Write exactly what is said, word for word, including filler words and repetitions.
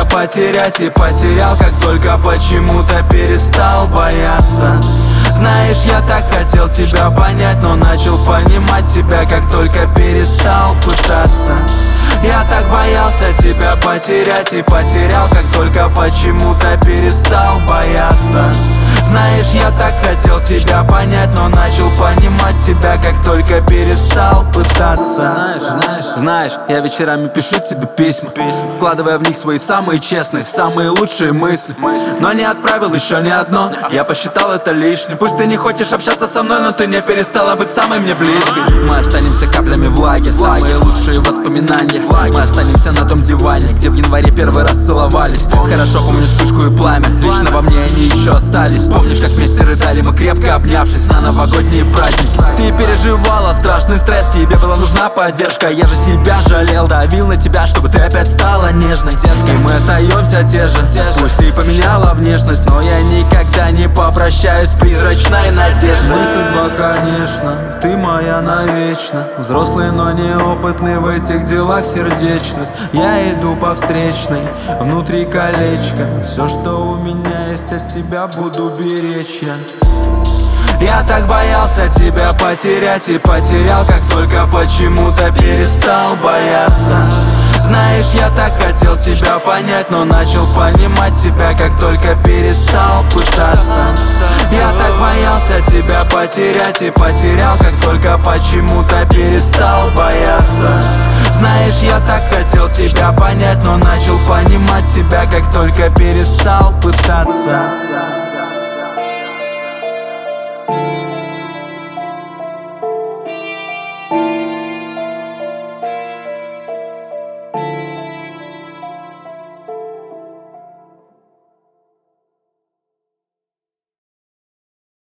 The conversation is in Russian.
потерять и потерял, как только почему-то перестал бояться. Знаешь, я так хотел тебя понять, но начал понимать тебя, как только перестал пытаться. Я так боялся тебя потерять и потерял, как только почему-то перестал бояться. Знаешь, я так хотел тебя понять, но начал понимать тебя, как только перестал пытаться. Знаешь, знаешь, знаешь, я вечерами пишу тебе письма, вкладывая в них свои самые честные, самые лучшие мысли. Но не отправил еще ни одно, я посчитал это лишним. Пусть ты не хочешь общаться со мной, но ты не перестала быть самой мне близкой. Мы останемся каплями влаги, самые лучшие воспоминания. Мы останемся на том диване, где в январе первый раз целовались. Хорошо помню вспышку и пламя, лично во мне они еще остались. Помнишь, как вместе рыдали мы, крепко обнявшись на новогодние праздники. Ты переживала страшный стресс, тебе была нужна поддержка. Я же себя жалел, давил на тебя, чтобы ты опять стала нежной. И мы остаемся те же, пусть ты поменяла внешность, но я никогда не попрощаюсь с призрачной надеждой. Мы судьба, конечно, ты моя навечно. Взрослый, но неопытный в этих делах сердечных. Я иду по встречной, внутри колечко. Все, что у меня есть, от тебя буду беречь я. Я так боялся тебя потерять и потерял, как только почему-то перестал бояться. Знаешь, я так хотел тебя понять, но начал понимать тебя, как только перестал пытаться. Я так боялся тебя потерять и потерял, как только почему-то перестал бояться. Знаешь, я так хотел тебя понять, но начал понимать тебя, как только перестал пытаться.